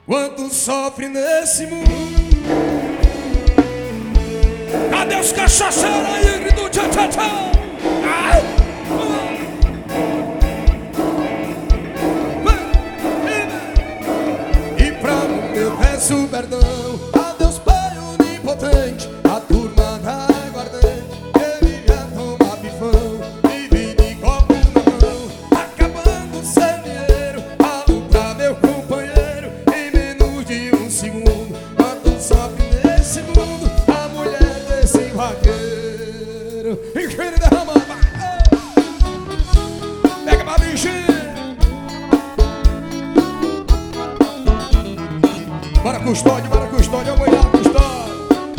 Quanto sofre nesse mundo. Cadê os cachaceiros aí, grito tchau, tchau, tchau. E pra meu peço perdão a Deus Pai onipotente, a turma da aguardente, ele já toma bifão e vim de copo na mão, acabando sem dinheiro, falo pra meu companheiro em menos de um segundo. Quanto sofre nesse mundo a mulher desse vaqueiro. E ele derrama, pega pra bichinha. Bora custódio, amanhã custódio.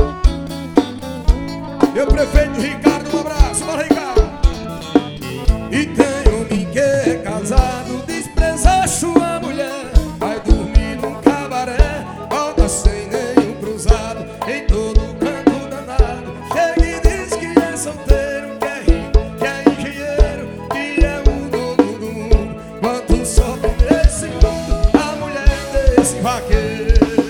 Meu prefeito Ricardo, um abraço, bora Ricardo. E tem homem que é casado, despreza sua mulher, vai dormir num cabaré, volta sem nenhum cruzado, em todo canto danado. Chega e diz que é solteiro, que é rico, que é engenheiro, que é o dono do mundo. Quanto sofre nesse mundo a mulher desse vaqueiro.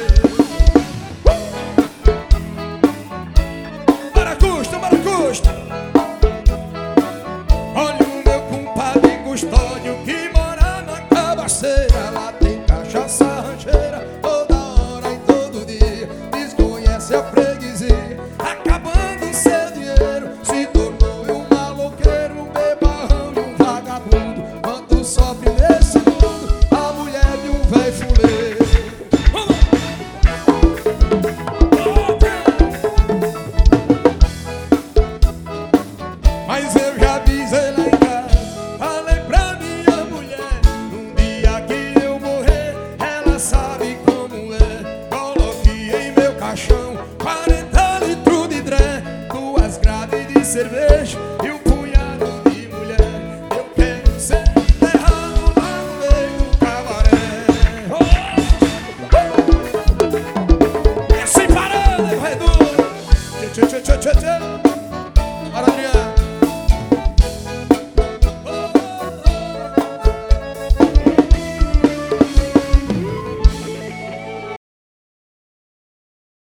Olha o meu compadre Custódio que mora na cabaceira. Lá tem cachaça rancheira toda hora e todo dia. Desconhece a freguesia, acabando seu dinheiro. Se tornou um maloqueiro, um bebarrão e um vagabundo. Quanto sofre nesse mundo a mulher de um velho fuleiro. Mas eu já avisei lá em casa, falei pra minha mulher, num dia que eu morrer, ela sabe como é. Coloque em meu caixão 40 litros de dré, 2 grades de cerveja e um punhado de mulher. Eu quero ser enterrado lá no meio do cabaré. É sem parar, corredor. Tchê, tchê, tchê, tchê, tchê.